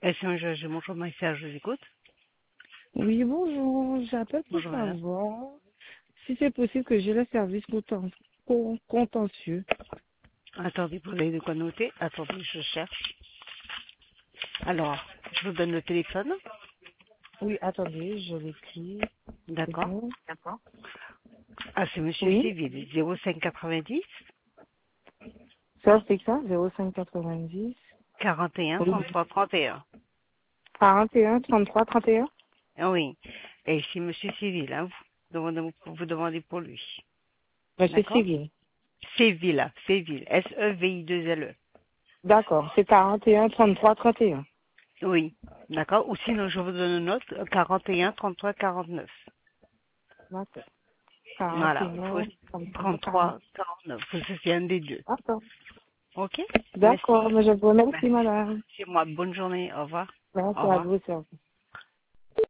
J'ai mon message, je vous écoute. Oui, bonjour. J'appelle pour Bonjour madame. savoir si c'est possible que j'ai le service contentieux. Attendez, vous avez de quoi noter. Attendez, je cherche. Alors, je vous donne le téléphone. Oui, attendez, je l'écris. C'est D'accord. bon. Ah, c'est monsieur Oui, Civil, 0590 ça c'est ça, 0590. 41 Oui. 33 31. 41, 33, 31. Ah oui. Et c'est monsieur Civil, hein, vous demandez pour lui. Monsieur D'accord. Civil. Civil, Civil, S-E-V-I-2-L-E. D'accord, c'est 41, 33, 31. Oui. D'accord. Ou sinon, je vous donne une autre, 41 33 49. D'accord. Voilà. 41, 33, 40. 33 49. C'est un des deux. D'accord. Ok. D'accord, Merci. mais je vous remercie, Merci. madame. C'est moi. Bonne journée. Au revoir. Au Merci à revoir. vous, sir.